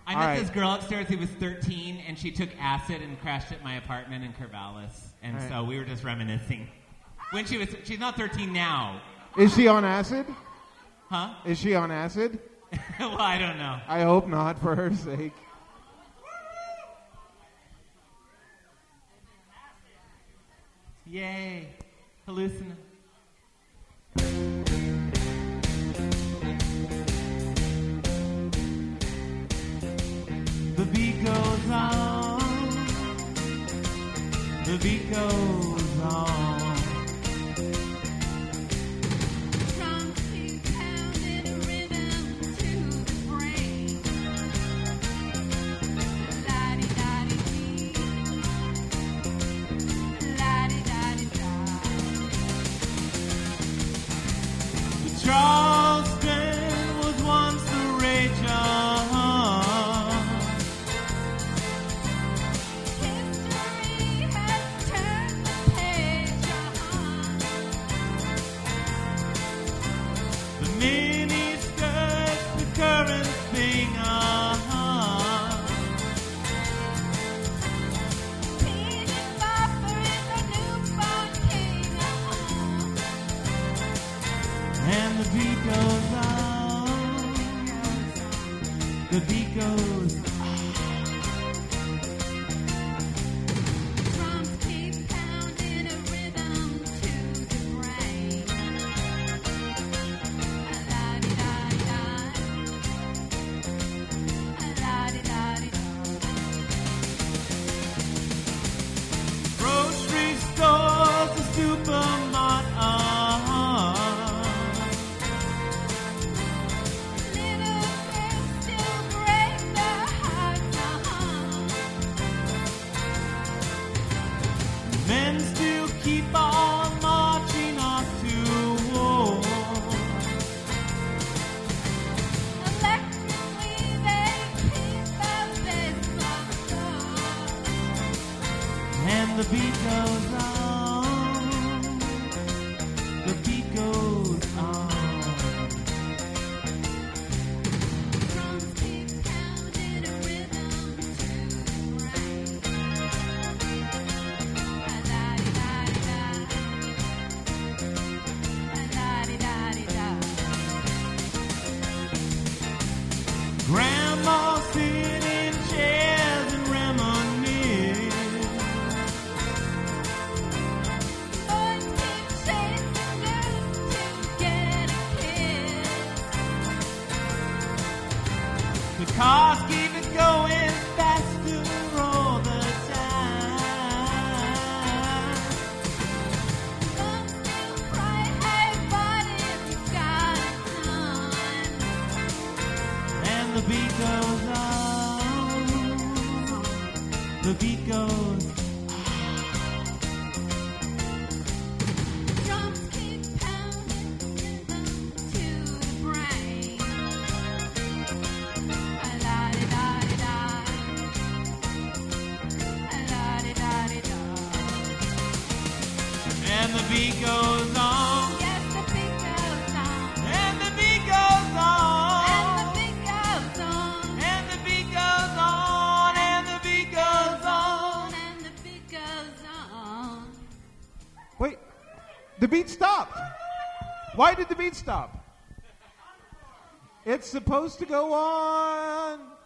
I met this girl upstairs who was 13, and she took acid and crashed at my apartment in Corvallis. And so we were just reminiscing. When she's not 13 now. Is she on acid? Huh? Is she on acid? Well, I don't know. I hope not, for her sake. Yay. Hallucin. The beat goes on. The beat goes on. Drums keep pounding a rhythm to the brain. La-di-da-di-dee. La-di-da-di-da. The Charleston was once the rage on. History has turned the page on. The mini skirts, the current thing on. Peanut butter is a newborn king. And the beat goes on. The beat goes on. Drums keep pounding a rhythm to the brain. La-di-da-di-da. La-di-da-di-da. Grocery stores, the supermarket. Little things still break the heart. Men still keep on marching off to war. Electrically they keep the baseball score. And the beat goes on. The beat goes on. Drums keep pounding a rhythm to the brain. La-di-da-di-da. La-di-da-di-da. Grandma sitting in chairs and reminisce. Boys keep chasing girls to get a kiss. The cars keep it going faster all the time. Some still cry, hey buddy, you got it done. And the beat goes on. The beat goes. Drums keep pounding rhythm to the brain. La-di-da-di-da. La-di-da-di-da. And the beat goes on. Yes, the beat goes on. And the beat goes on. And the beat goes on. And the beat goes on. And the beat goes on. And the beat goes on. Wait, the beat stopped. Why did the beat stop? It's supposed to go on.